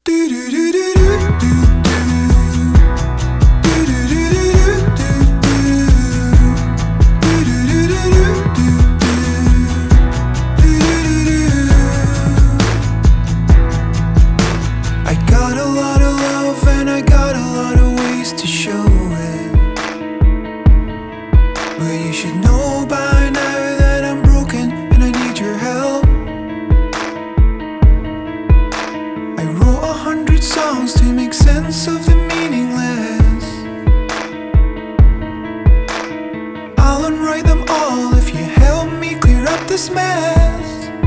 I got a lot of love and I got a lot of ways to show it, but you should know by now that I'm broken and I need your help. I wrote 100 songs to make sense of the meaningless. I'll unwrite them all if you help me clear up this mess.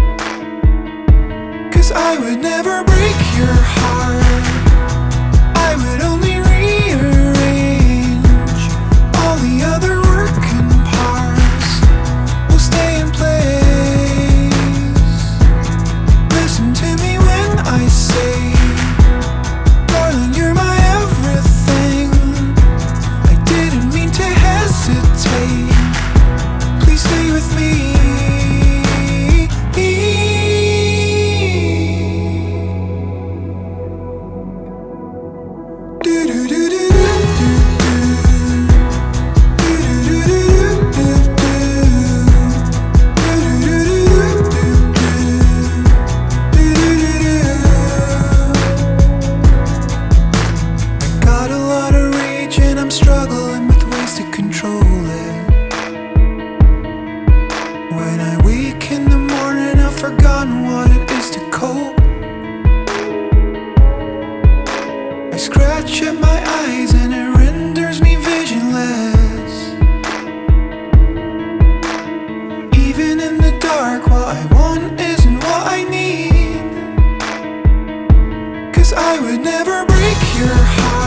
'Cause I would never break your heart, I would only rearrange all the other working parts. Will stay in place. Listen to me when I say, darling, you're my everything. I didn't mean to hesitate. Please stay with me. Struggling with ways to control it. When I wake in the morning, I've forgotten what it is to cope. I scratch at my eyes and it renders me visionless. Even in the dark, what I want isn't what I need. 'Cause I would never break your heart,